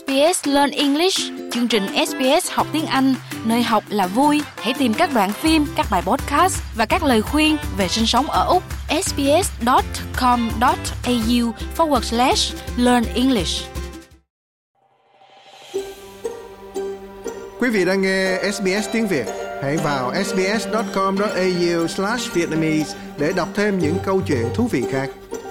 SBS Learn English, chương trình SBS học tiếng Anh, nơi học là vui. Hãy tìm các đoạn phim, các bài podcast và các lời khuyên về sinh sống ở Úc. sbs.com.au/learn English. Quý vị đang nghe SBS tiếng Việt. Hãy vào sbs.com.au/Vietnamese để đọc thêm những câu chuyện thú vị khác.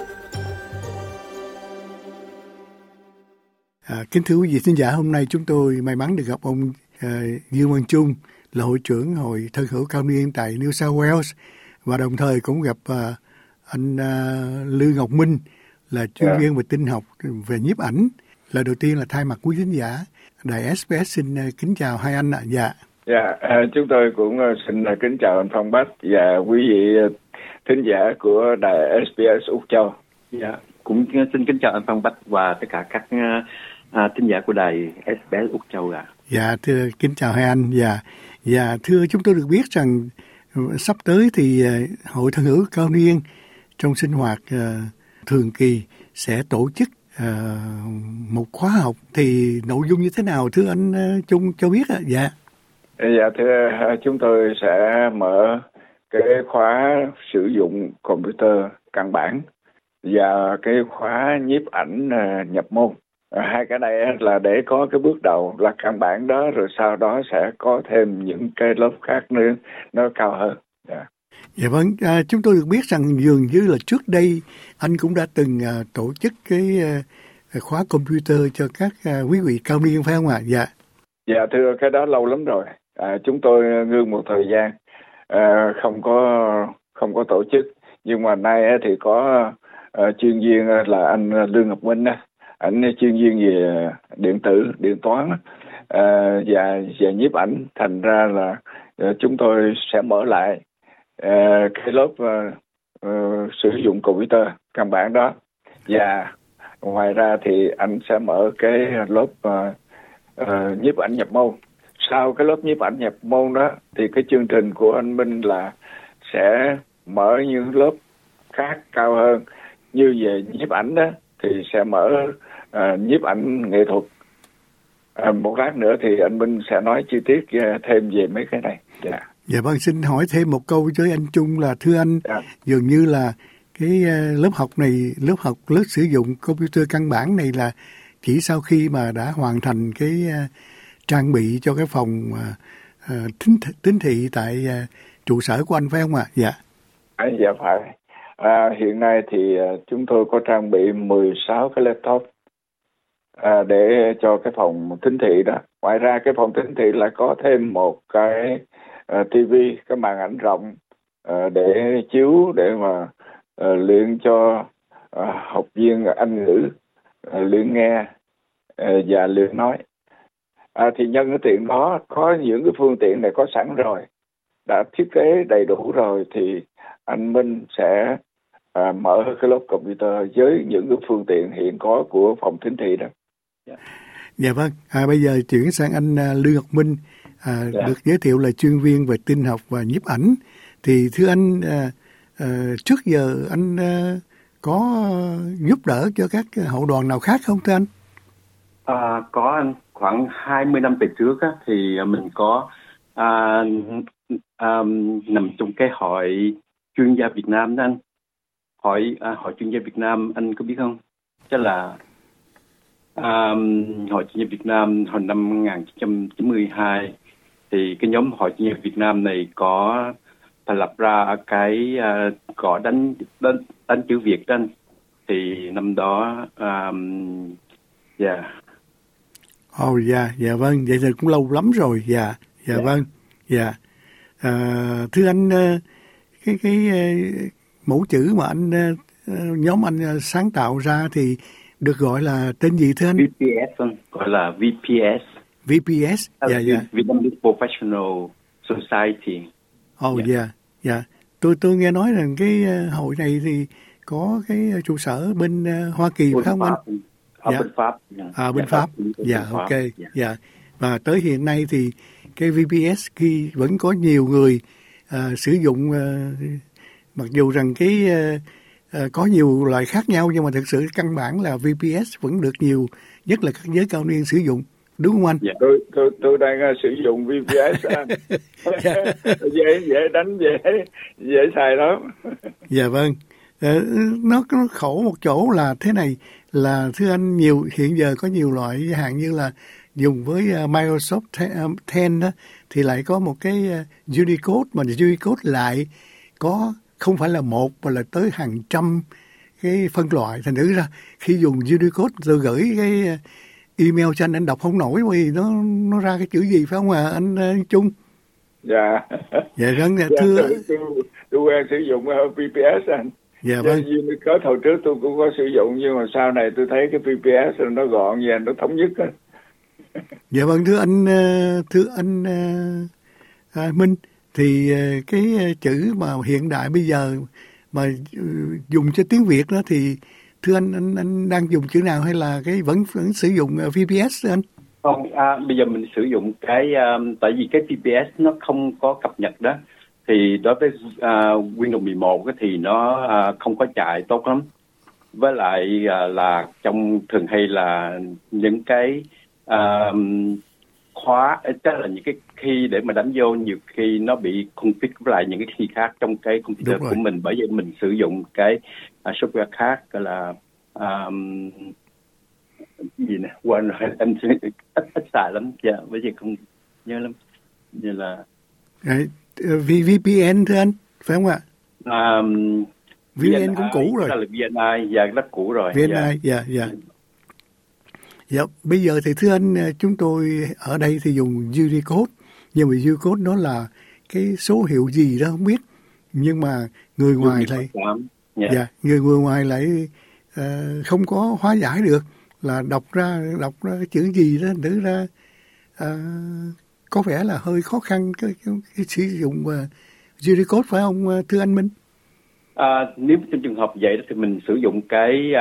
Kính thưa quý vị thính giả, hôm nay chúng tôi may mắn được gặp ông Dương Văn Trung, là hội trưởng Hội Thân hữu cao niên tại New South Wales, và đồng thời cũng gặp anh Lương Ngọc Minh, là chuyên viên về tin học về nhiếp ảnh. Lời đầu tiên là thay mặt quý thính giả Đài SBS xin kính chào hai anh ạ. Chúng tôi cũng xin kính chào anh Phong Bách và quý vị thính giả của Đài SBS Úc Châu. Cũng xin kính chào anh Phong Bách và tất cả các thính giả của Đài SBS Úc Châu ạ. Thưa kính chào hai anh. Thưa, chúng tôi được biết rằng sắp tới thì Hội Thân hữu cao niên trong sinh hoạt thường kỳ sẽ tổ chức một khóa học, thì nội dung như thế nào thưa anh Trung cho biết ạ? Thưa, chúng tôi sẽ mở cái khóa sử dụng computer căn bản và cái khóa nhiếp ảnh nhập môn. Hai cái này là để có cái bước đầu là căn bản đó, rồi sau đó sẽ có thêm những cái lớp khác nữa nó cao hơn. Vâng, chúng tôi được biết rằng dường như là trước đây anh cũng đã từng tổ chức cái khóa computer cho các quý vị cao niên phải không ạ? Thưa, cái đó lâu lắm rồi. Chúng tôi ngưng một thời gian không có tổ chức, nhưng mà nay thì có chuyên viên là anh Lương Ngọc Minh, ảnh chuyên viên về điện tử, điện toán và nhiếp ảnh, thành ra là chúng tôi sẽ mở lại cái lớp sử dụng computer căn bản đó, và ngoài ra thì anh sẽ mở cái lớp nhiếp ảnh nhập môn. Sau cái lớp nhiếp ảnh nhập môn đó thì cái chương trình của anh Minh là sẽ mở những lớp khác cao hơn, như về nhiếp ảnh đó thì sẽ mở nhiếp ảnh nghệ thuật. Một lát nữa thì anh Minh sẽ nói chi tiết thêm về mấy cái này. Vâng, xin hỏi thêm một câu với anh Trung là thưa anh, dường như là cái lớp học này, lớp sử dụng computer căn bản này là chỉ sau khi mà đã hoàn thành cái trang bị cho cái phòng tín thị tại trụ sở của anh phải không ạ? Dạ phải. Hiện nay thì chúng tôi có trang bị 16 cái laptop để cho cái phòng tín thị đó. Ngoài ra cái phòng tín thị lại có thêm một cái TV, cái màn ảnh rộng để chiếu, để mà luyện cho học viên Anh ngữ luyện nghe và luyện nói. Thì nhân cái tiện đó, có những cái phương tiện này có sẵn rồi, đã thiết kế đầy đủ rồi, thì anh Minh sẽ mở cái lớp computer với những cái phương tiện hiện có của phòng tín thị đó. Vâng, bây giờ chuyển sang anh Lương Ngọc Minh, được giới thiệu là chuyên viên về tin học và nhiếp ảnh. Thì thưa anh, trước giờ anh có giúp đỡ cho các hậu đoàn nào khác không thưa anh? Có anh, khoảng 20 năm về trước thì mình có nằm trong cái hội chuyên gia Việt Nam đó anh. Hội chuyên gia Việt Nam anh có biết không? Chắc là hội chuyên gia Việt Nam hồi năm 1992 thì cái nhóm hội chuyên gia Việt Nam này có thành lập ra cái cỏ đánh chữ Việt đó anh. Thì năm đó vâng, vậy thì cũng lâu lắm rồi. Vâng. Thưa anh, cái mẫu chữ mà anh nhóm anh sáng tạo ra thì được gọi là tên gì thưa anh? VPS, gọi là VPS. VPS, Vietnamese Professional Society. Tôi nghe nói rằng cái hội này thì có cái trụ sở bên Hoa Kỳ phải không anh? Bên Pháp. Bên Pháp. Ok. Và tới hiện nay thì cái VPS khi vẫn có nhiều người sử dụng, mặc dù rằng cái có nhiều loại khác nhau, nhưng mà thực sự căn bản là VPS vẫn được nhiều, nhất là các giới cao niên sử dụng, đúng không anh? Dạ. Tôi đang sử dụng VPS anh. dễ đánh, dễ xài lắm. Dạ vâng. Nó khổ một chỗ là thế này, là thưa anh, hiện giờ có nhiều loại hạn như là dùng với Microsoft 10 đó, thì lại có một cái Unicode, mà Unicode lại có không phải là một mà là tới hàng trăm cái phân loại. Thành thử ra khi dùng Unicode, tôi gửi cái email cho anh đọc không nổi vì nó ra cái chữ gì, phải không anh Trung? Dạ. Dạ vâng. Thưa tôi quen sử dụng VPS anh. Dạ vâng. Unicode hồi trước tôi cũng có sử dụng, nhưng mà sau này tôi thấy cái VPS nó gọn và nó thống nhất á. Dạ vâng, thưa anh Minh, thì cái chữ mà hiện đại bây giờ mà dùng cho tiếng Việt đó, thì thưa anh đang dùng chữ nào, hay là cái vẫn sử dụng VPS anh? Không, bây giờ mình sử dụng cái tại vì cái VPS nó không có cập nhật đó, thì đối với Windows 11 thì nó không có chạy tốt lắm. Với lại là thường hay là những cái khóa, tức là những cái key để mà đánh vô, nhiều khi nó bị conflict với lại những cái key khác trong cái computer của mình, bởi vì mình sử dụng cái software khác, gọi là gì nè, quên rồi, anh ít xài lắm, dạ, bởi vì không nhớ lắm, như là VPN thưa anh, phải không ạ? VN cũng cũ rồi. Là VNI, dạ, rất cũ rồi. VNI, dạ. Dạ, bây giờ thì thưa anh, chúng tôi ở đây thì dùng Unicode, nhưng mà Unicode nó là cái số hiệu gì đó không biết, nhưng mà người ngoài lại người ngoài lại không có hóa giải được, là đọc ra cái chữ gì đó, thử ra có vẻ là hơi khó khăn cái sử dụng Unicode, phải không thưa anh Minh? Nếu trong trường hợp vậy thì mình sử dụng cái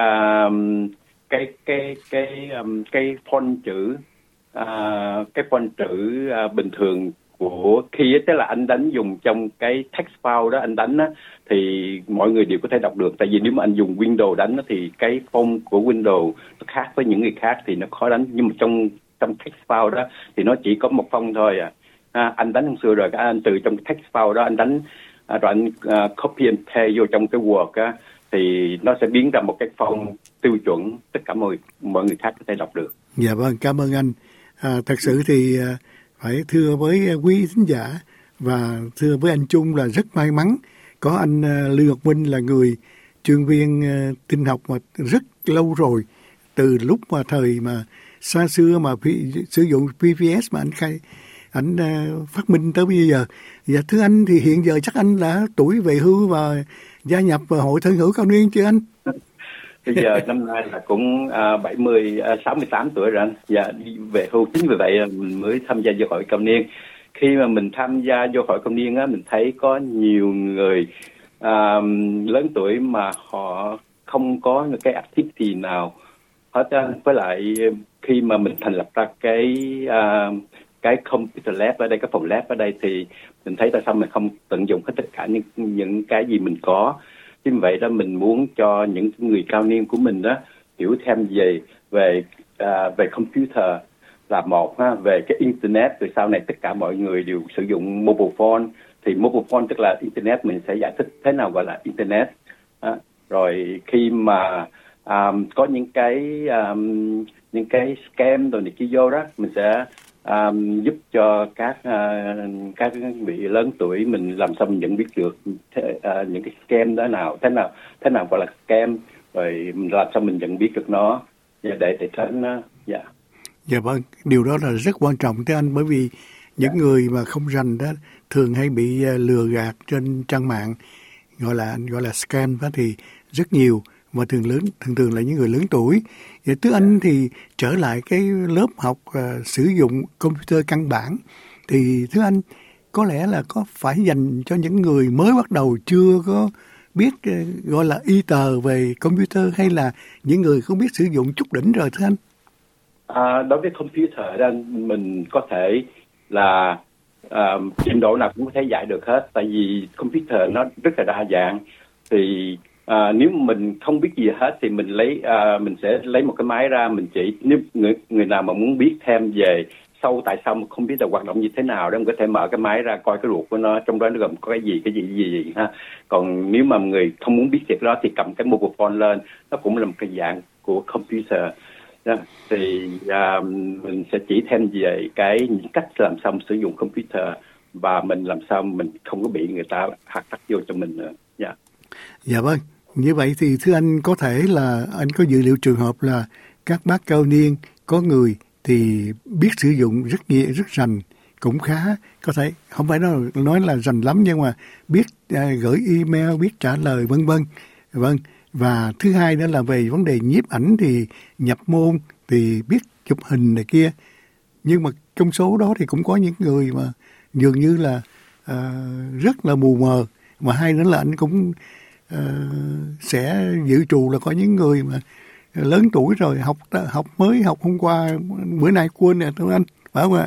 font chữ, cái font chữ bình thường của khi tức là anh đánh dùng trong cái text file đó, anh đánh á, thì mọi người đều có thể đọc được. Tại vì nếu mà anh dùng Windows đánh á, thì cái font của Windows nó khác với những người khác thì nó khó đánh. Nhưng mà trong text file đó thì nó chỉ có một font thôi anh đánh hôm xưa rồi, anh từ trong text file đó anh đánh rồi anh copy and paste vô trong cái Word á, thì nó sẽ biến ra một cái font tiêu chuẩn, tất cả mọi người khác có thể đọc được. Dạ vâng, cảm ơn anh. Thật sự thì phải thưa với quý thính giả và thưa với anh Trung là rất may mắn có anh Lưu Ngọc Minh, là người chuyên viên tin học mà rất lâu rồi, từ lúc mà thời mà xa xưa mà sử dụng VPS mà anh phát minh tới bây giờ. Dạ thưa anh, thì hiện giờ chắc anh đã tuổi về hưu và gia nhập vào Hội Thân hữu Cao niên chưa anh? Bây giờ năm nay là cũng 68 tuổi rồi anh. Dạ, về hưu, chính vì vậy mình mới tham gia vô Hội Cao niên. Khi mà mình tham gia vô Hội Cao niên á, mình thấy có nhiều người lớn tuổi mà họ không có những cái activity nào hết á. Với lại khi mà mình thành lập ra cái computer lab ở đây, cái phòng lab ở đây, thì mình thấy tại sao mình không tận dụng hết tất cả những cái gì mình có. Chính vậy đó, mình muốn cho những người cao niên của mình đó hiểu thêm về computer là một ha, về cái internet, rồi sau này tất cả mọi người đều sử dụng mobile phone, thì mobile phone tức là internet, mình sẽ giải thích thế nào gọi là internet. Rồi khi mà có những cái scam rồi này kia vô đó, mình sẽ giúp cho các vị lớn tuổi mình làm sao mình nhận biết được những cái scam đó thế nào gọi là scam, rồi mình làm sao mình nhận biết được nó để tránh nó. Dạ vâng, điều đó là rất quan trọng thưa anh, bởi vì những người mà không rành đó thường hay bị lừa gạt trên trang mạng, gọi là scam đó, thì rất nhiều, và thường là những người lớn tuổi. Vậy thưa anh, thì trở lại cái lớp học sử dụng computer căn bản, thì thưa anh, có lẽ là có phải dành cho những người mới bắt đầu chưa có biết gọi là y tờ về computer, hay là những người không biết sử dụng chút đỉnh rồi thưa anh? Đối với computer đó, mình có thể là trình độ nào cũng có thể dạy được hết, tại vì computer nó rất là đa dạng. Thì Nếu mình không biết gì hết thì mình sẽ lấy một cái máy ra mình chỉ. Nếu người nào mà muốn biết thêm về sâu tại sao không biết là hoạt động như thế nào đó, mình có thể mở cái máy ra coi cái ruột của nó, trong đó nó gồm có cái gì ha. Còn nếu mà người không muốn biết việc đó thì cầm cái mobile phone lên, nó cũng là một cái dạng của computer đó. Thì mình sẽ chỉ thêm về những cách làm sao sử dụng computer và mình làm sao mình không có bị người ta hack vô cho mình nữa. Dạ vâng. Như vậy thì thưa anh, có thể là anh có dự liệu trường hợp là các bác cao niên có người thì biết sử dụng rất rành, cũng khá, có thể không phải nói là rành lắm, nhưng mà biết gửi email, biết trả lời vân vân. Vâng. Và thứ hai đó là về vấn đề nhiếp ảnh thì nhập môn thì biết chụp hình này kia. Nhưng mà trong số đó thì cũng có những người mà dường như là rất là mù mờ. Mà hai nữa là anh cũng sẽ dự trù là có những người mà lớn tuổi rồi, học mới học hôm qua, bữa nay quên nè thưa anh, phải không ạ?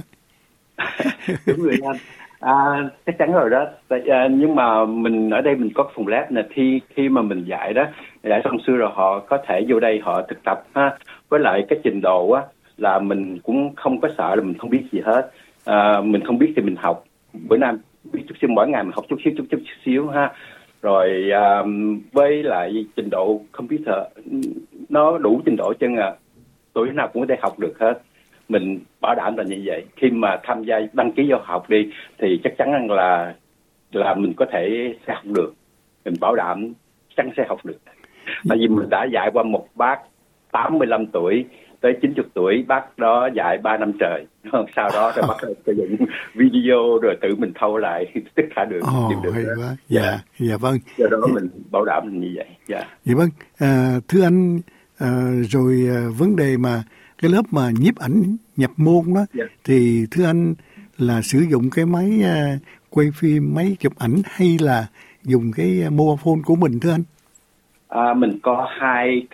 Đúng rồi anh. Chắc chắn rồi đó. Nhưng mà mình ở đây mình có phòng lab nè, khi mà mình dạy xong xưa rồi họ có thể vô đây họ thực tập ha. Với lại cái trình độ á là mình cũng không có sợ là mình không biết gì hết. Mình không biết thì mình học. Bữa nay biết chút xíu, mỗi ngày mình học chút xíu ha. Rồi với lại trình độ computer nó đủ trình độ chân tuổi nào cũng có thể học được hết. Mình bảo đảm là như vậy. Khi mà tham gia đăng ký vào học đi thì chắc chắn là mình có thể sẽ học được. Mình bảo đảm chắc sẽ học được. Tại vì mình đã dạy qua một bác 85 tuổi tới 90 tuổi, bác đó dạy 3 năm trời. Sau đó thì bác sử dụng video rồi tự mình thâu lại tất cả được. Hay quá. Dạ vâng. Do đó mình bảo đảm như vậy. Dạ vâng. Thưa anh, rồi vấn đề mà cái lớp mà nhiếp ảnh nhập môn đó, thì thưa anh là sử dụng cái máy quay phim, máy chụp ảnh hay là dùng cái mobile phone của mình thưa anh? Mình có hai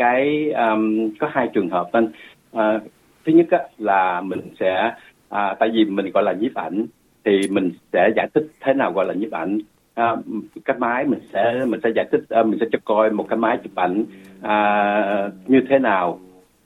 trường hợp anh. Thứ nhất là mình sẽ tại vì mình gọi là nhiếp ảnh thì mình sẽ giải thích thế nào gọi là nhiếp ảnh. Cái máy mình sẽ giải thích, mình sẽ cho coi một cái máy chụp ảnh như thế nào,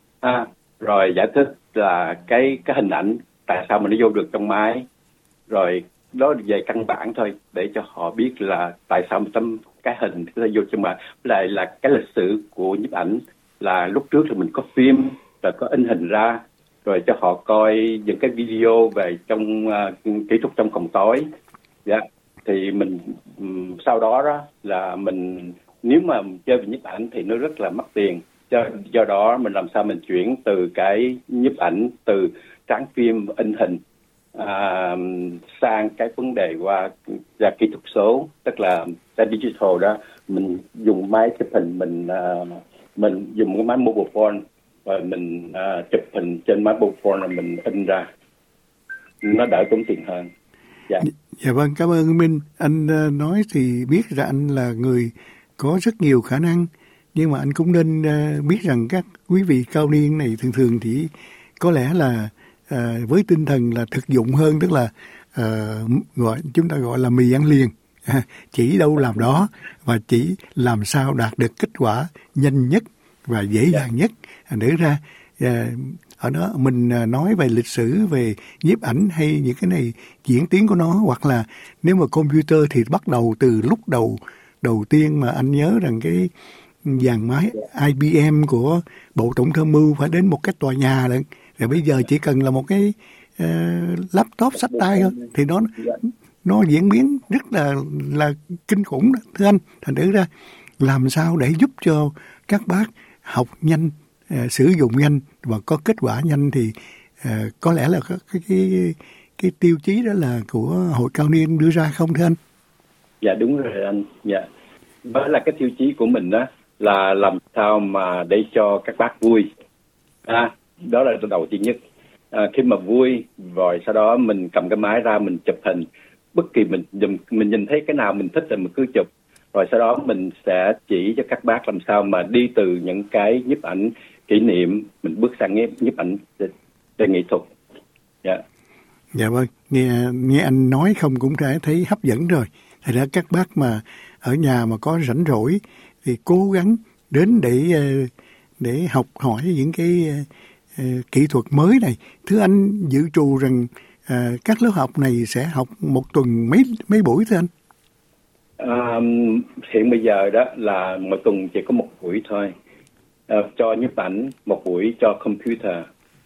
rồi giải thích là cái hình ảnh tại sao mà nó vô được trong máy, rồi đó về căn bản thôi để cho họ biết là tại sao cái hình nó vô trong máy. Lại là cái lịch sử của nhiếp ảnh là lúc trước là mình có phim rồi có in hình ra rồi cho họ coi những cái video về trong kỹ thuật trong phòng tối. Thì mình sau đó là mình nếu mà chơi về nhiếp ảnh thì nó rất là mất tiền. Do đó mình làm sao mình chuyển từ cái nhiếp ảnh từ tráng phim in hình sang cái vấn đề qua kỹ thuật số, tức là ra digital đó. Mình dùng máy chụp hình, mình dùng cái máy mobile phone và mình chụp hình trên máy mobile phone là mình in ra, nó đỡ tốn tiền hơn. Dạ vâng, cảm ơn Minh. Anh nói thì biết ra anh là người có rất nhiều khả năng, nhưng mà anh cũng nên biết rằng các quý vị cao niên này thường chỉ có lẽ là với tinh thần là thực dụng hơn, tức là chúng ta gọi là mì ăn liền, chỉ đâu làm đó và chỉ làm sao đạt được kết quả nhanh nhất và dễ dàng nhất. Để ra ở đó mình nói về lịch sử, về nhiếp ảnh hay những cái này diễn tiến của nó, hoặc là nếu mà computer thì bắt đầu từ lúc đầu tiên mà anh nhớ rằng cái dàn máy IBM của Bộ Tổng tham mưu phải đến một cái tòa nhà lận, rồi bây giờ chỉ cần là một cái laptop xách tay thôi thì nó diễn biến rất là kinh khủng đó, thưa anh. Thành thử ra làm sao để giúp cho các bác học nhanh, sử dụng nhanh và có kết quả nhanh thì có lẽ là cái tiêu chí đó là của Hội Cao Niên đưa ra không thưa anh? Dạ đúng rồi anh. Dạ, đó là cái tiêu chí của mình đó, là làm sao mà để cho các bác vui. Đó là đầu tiên nhất. Khi mà vui rồi sau đó mình cầm cái máy ra mình chụp hình, bất kỳ mình nhìn thấy cái nào mình thích thì mình cứ chụp, rồi sau đó mình sẽ chỉ cho các bác làm sao mà đi từ những cái nhiếp ảnh kỷ niệm mình bước sang nhiếp ảnh về nghệ thuật. Dạ vâng, nghe anh nói không cũng đã thấy hấp dẫn rồi. Thật ra các bác mà ở nhà mà có rảnh rỗi thì cố gắng đến để học hỏi những cái kỹ thuật mới này. Thưa anh, dự trù rằng các lớp học này sẽ học một tuần mấy buổi thưa anh? Hiện bây giờ đó là một tuần chỉ có một buổi thôi, cho nhiếp ảnh, một buổi cho computer.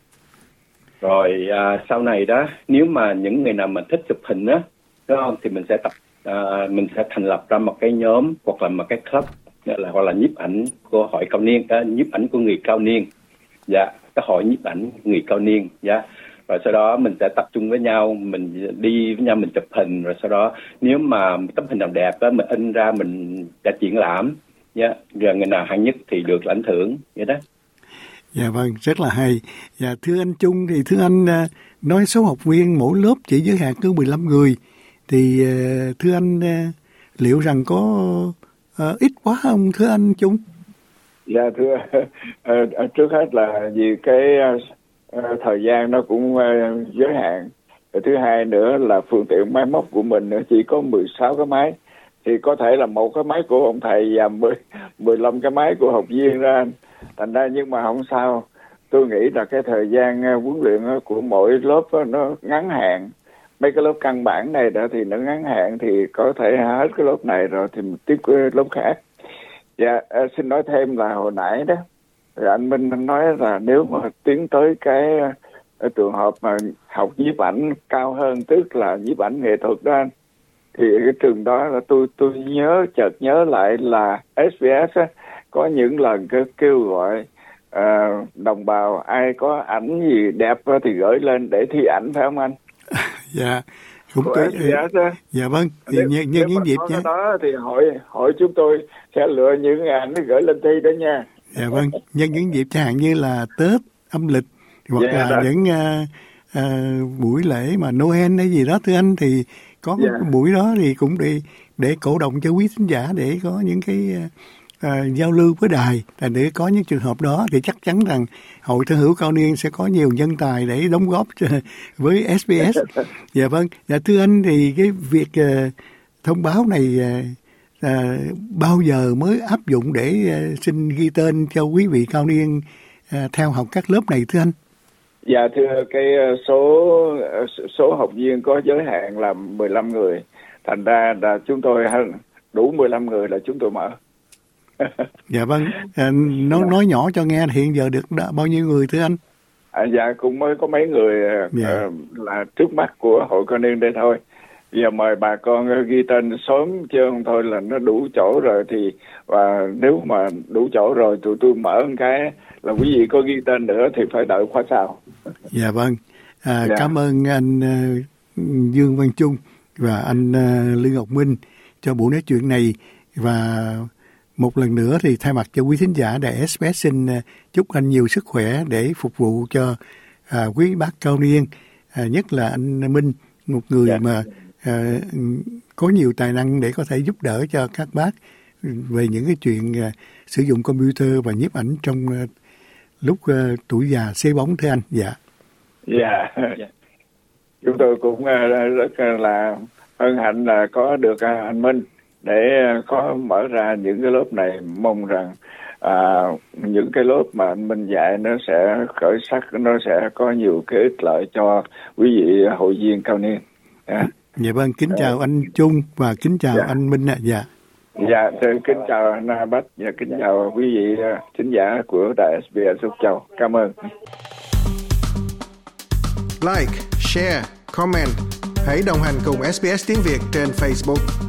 Rồi sau này đó, nếu mà những người nào mà thích chụp hình á, đúng không, thì mình sẽ thành lập ra một cái nhóm hoặc là một cái club, hoặc là nhiếp ảnh của hội cao niên, nhiếp ảnh của người cao niên, dạ, cái hội nhiếp ảnh người cao niên, dạ. Rồi sau đó mình sẽ tập trung với nhau, mình đi với nhau, mình chụp hình, rồi sau đó nếu mà tấm hình nào đẹp đó mình in ra, mình sẽ triển lãm, dạ. Rồi người nào hạng nhất thì được lãnh thưởng, vậy đó. Dạ vâng, rất là hay. Dạ, thưa anh Trung, thì thưa anh nói số học viên mỗi lớp chỉ giới hạn cứ 15 người, thì thưa anh liệu rằng có ít quá không thưa anh Trung? Dạ thưa, trước hết là vì cái thời gian nó cũng giới hạn. Thứ hai nữa là phương tiện máy móc của mình chỉ có 16 cái máy, thì có thể là một cái máy của ông thầy và 15 cái máy của học viên ra. Thành ra nhưng mà không sao, tôi nghĩ là cái thời gian huấn luyện của mỗi lớp nó ngắn hạn. Mấy cái lớp căn bản này đó thì nó ngắn hạn, thì có thể hết cái lớp này rồi thì mình tiếp cái lớp khác. Dạ, xin nói thêm là hồi nãy đó, anh Minh nói là nếu mà tiến tới cái trường hợp mà học nhiếp ảnh cao hơn, tức là nhiếp ảnh nghệ thuật đó anh, thì cái trường đó là tôi chợt nhớ lại là SBS á, có những lần kêu gọi đồng bào ai có ảnh gì đẹp thì gửi lên để thi ảnh, phải không anh? Dạ, cũng dạ vâng, thì nhân những dịp nhé. Đó thì hội chúng tôi sẽ lựa những ảnh gửi lên thi đó nha. Dạ vâng, nhân những dịp chẳng hạn như là Tết âm lịch hoặc là những buổi lễ mà Noel hay gì đó thưa anh, thì có cái buổi đó thì cũng để cổ động cho quý thính giả để có những cái giao lưu với đài. Để có những trường hợp đó thì chắc chắn rằng Hội Thân hữu Cao niên sẽ có nhiều nhân tài để đóng góp với SBS. Dạ vâng, dạ thưa anh, thì cái việc thông báo này bao giờ mới áp dụng để xin ghi tên cho quý vị cao niên theo học các lớp này thưa anh? Dạ thưa, cái số học viên có giới hạn là 15 người. Thành ra là chúng tôi đủ 15 người là chúng tôi mở. Dạ vâng, nói nhỏ cho nghe, hiện giờ được bao nhiêu người thưa anh? Dạ cũng mới có mấy người là trước mắt của hội cao niên đây thôi. Giờ mời bà con ghi tên sớm chứ không thôi là nó đủ chỗ rồi, thì và nếu mà đủ chỗ rồi tụi tôi mở một cái là quý vị có ghi tên nữa thì phải đợi khóa sau. Dạ vâng, cảm ơn anh Dương Văn Trung và anh Lương Ngọc Minh cho buổi nói chuyện này. Và một lần nữa thì thay mặt cho quý thính giả đài SBS xin chúc anh nhiều sức khỏe để phục vụ cho quý bác cao niên, nhất là anh Minh, một người mà có nhiều tài năng để có thể giúp đỡ cho các bác về những cái chuyện sử dụng computer và nhiếp ảnh trong lúc tuổi già xế bóng thưa anh. Dạ. Dạ. Chúng tôi cũng rất là hân hạnh là có được anh Minh để có mở ra những cái lớp này. Mong rằng những cái lớp mà anh Minh dạy nó sẽ khởi sắc, nó sẽ có nhiều cái ích lợi cho quý vị hội viên cao niên. Dạ vâng, kính chào anh Trung và kính chào anh Minh ạ. Dạ. Dạ, kính chào anh Bách và kính chào quý vị thính giả của đài SBS Úc Châu. Cảm ơn. Like, share, comment. Hãy đồng hành cùng SBS tiếng Việt trên Facebook.